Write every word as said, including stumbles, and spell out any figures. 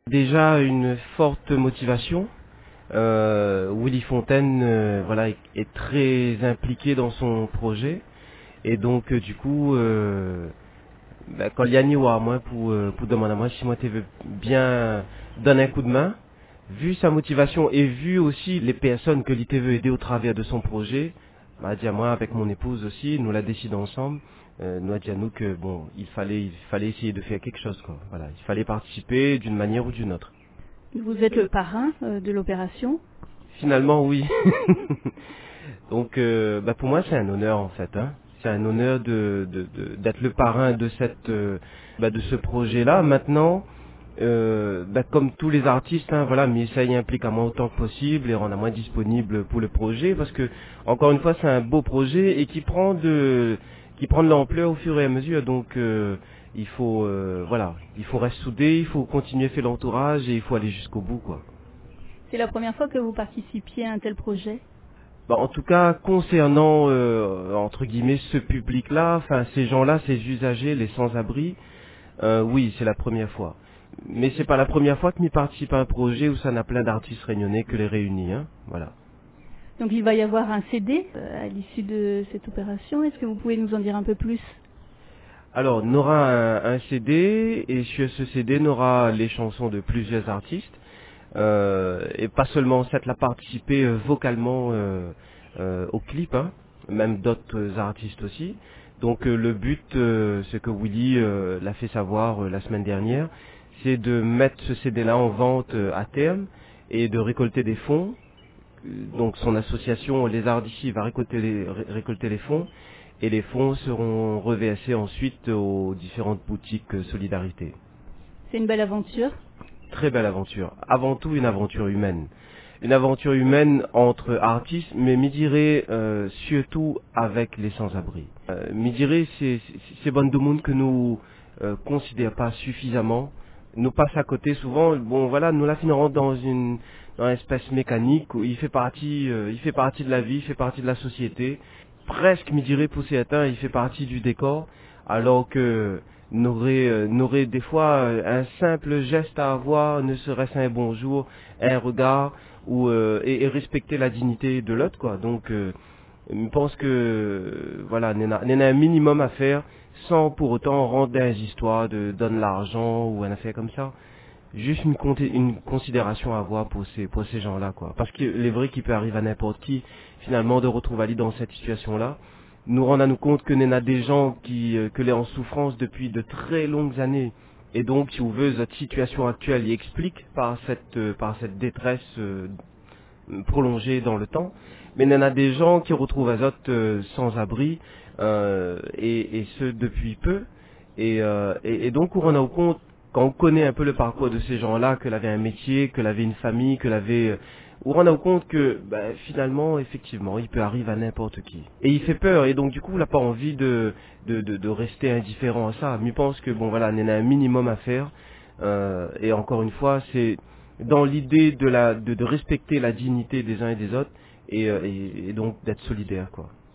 Déjà une forte motivation. Euh, Willy Fontaine, euh, voilà, est, est très impliqué dans son projet et donc euh, du coup, euh, bah, quand Yanni ou à moi pour euh, pour demander à moi si moi tu veux bien donner un coup de main, vu sa motivation et vu aussi les personnes que l'I T veut aider au travers de son projet, m'a dit à moi avec mon épouse aussi, nous l'a décidé ensemble. Euh, nous a dit à nous que bon, il fallait il fallait essayer de faire quelque chose quoi. Voilà, il fallait participer d'une manière ou d'une autre. Vous êtes le parrain euh, de l'opération. Finalement, oui. Donc, euh, bah, pour moi, c'est un honneur en fait. Hein. C'est un honneur de de- de- d'être le parrain de cette euh, bah, de ce projet-là. Maintenant, euh, bah, comme tous les artistes, hein, voilà, mais ça y implique à moi autant que possible et rendre à moi disponible pour le projet, parce que encore une fois, c'est un beau projet et qui prend de qui prend de l'ampleur au fur et à mesure. Donc, euh, il faut euh, voilà, il faut rester soudé, il faut continuer à faire l'entourage et il faut aller jusqu'au bout, quoi. C'est la première fois que vous participiez à un tel projet. Bah, en tout cas, concernant euh, entre guillemets ce public-là, enfin ces gens-là, ces usagers, les sans-abri, euh, oui, c'est la première fois. Mais c'est pas la première fois que m'y participe à un projet où ça n'a plein d'artistes réunionnais que les réunis, hein. Voilà. Donc il va y avoir un C D euh, à l'issue de cette opération. Est-ce que vous pouvez nous en dire un peu plus? Alors, on aura un, un C D et sur ce C D, on aura les chansons de plusieurs artistes. Euh, et pas seulement ça, l'a participé euh, vocalement euh, euh, au clip, hein, même d'autres artistes aussi. Donc euh, le but, euh, ce que Willy euh, l'a fait savoir euh, la semaine dernière, c'est de mettre ce C D-là en vente euh, à terme et de récolter des fonds. Euh, Donc son association Les Arts d'ici va récolter les, ré- récolter les fonds et les fonds seront reversés ensuite aux différentes boutiques euh, Solidarité. C'est une belle aventure. Très belle aventure. Avant tout une aventure humaine. Une aventure humaine entre artistes, mais Midire euh, surtout avec les sans-abri. Euh, Midire, c'est c'est- c'est bonne de monde que nous euh, considère pas suffisamment. Nous passe à côté souvent. Bon voilà, nous la finirons dans une dans une espèce mécanique où il fait partie, euh, il fait partie de la vie, il fait partie de la société. Presque Midire pour certains, il fait partie du décor, alors que n'aurait euh, n'aurait des fois euh, un simple geste à avoir, ne serait-ce un bonjour, un regard, ou euh, et, et respecter la dignité de l'autre, quoi. Donc, euh, je pense que euh, voilà, il y en a il y en a un minimum à faire, sans pour autant rendre des histoires de donne l'argent ou une affaire comme ça. Juste une, conti- une considération à avoir pour ces pour ces gens-là, quoi. Parce que les vrais qui peut arriver à n'importe qui, finalement, de retrouver Ali dans cette situation-là, nous rend à nous compte que nous a des gens qui euh, que les en souffrance depuis de très longues années. Et donc, si vous voulez, cette situation actuelle y explique par cette euh, par cette détresse euh, prolongée dans le temps. Mais il y en a des gens qui retrouvent Azot euh, sans abri euh, et, et ce depuis peu. Et, euh, et, et donc, on rend compte quand on connaît un peu le parcours de ces gens-là, que l'avait un métier, que l'avait une famille, que l'avait, euh, on rend compte que bah, finalement, effectivement, il peut arriver à n'importe qui. Et il fait peur, et donc du coup, il n'a pas envie de, de, de, de rester indifférent à ça. Mais il pense que bon voilà, il y en a un minimum à faire. Euh, et encore une fois, c'est dans l'idée de la de, de respecter la dignité des uns et des autres, et, euh, et, et donc d'être solidaire, quoi.